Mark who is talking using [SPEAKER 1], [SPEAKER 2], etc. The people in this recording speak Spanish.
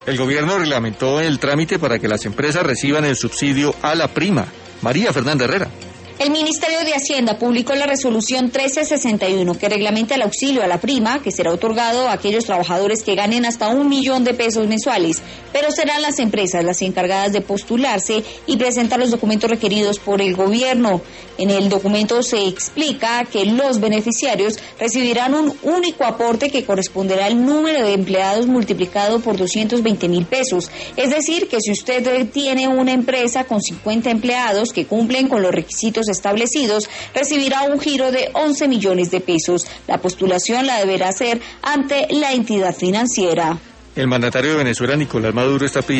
[SPEAKER 1] El gobierno reglamentó el trámite para que las empresas reciban el subsidio a la prima. María Fernanda Herrera.
[SPEAKER 2] El Ministerio de Hacienda publicó la resolución 1361 que reglamenta el auxilio a la prima que será otorgado a aquellos trabajadores que ganen hasta 1 millón de pesos mensuales, pero serán las empresas las encargadas de postularse y presentar los documentos requeridos por el gobierno. En el documento se explica que los beneficiarios recibirán un único aporte que corresponderá al número de empleados multiplicado por 220.000 pesos. Es decir, que si usted tiene una empresa con 50 empleados que cumplen con los requisitos establecidos, recibirá un giro de 11 millones de pesos. La postulación la deberá hacer ante la entidad financiera.
[SPEAKER 1] El mandatario de Venezuela, Nicolás Maduro, está pidiendo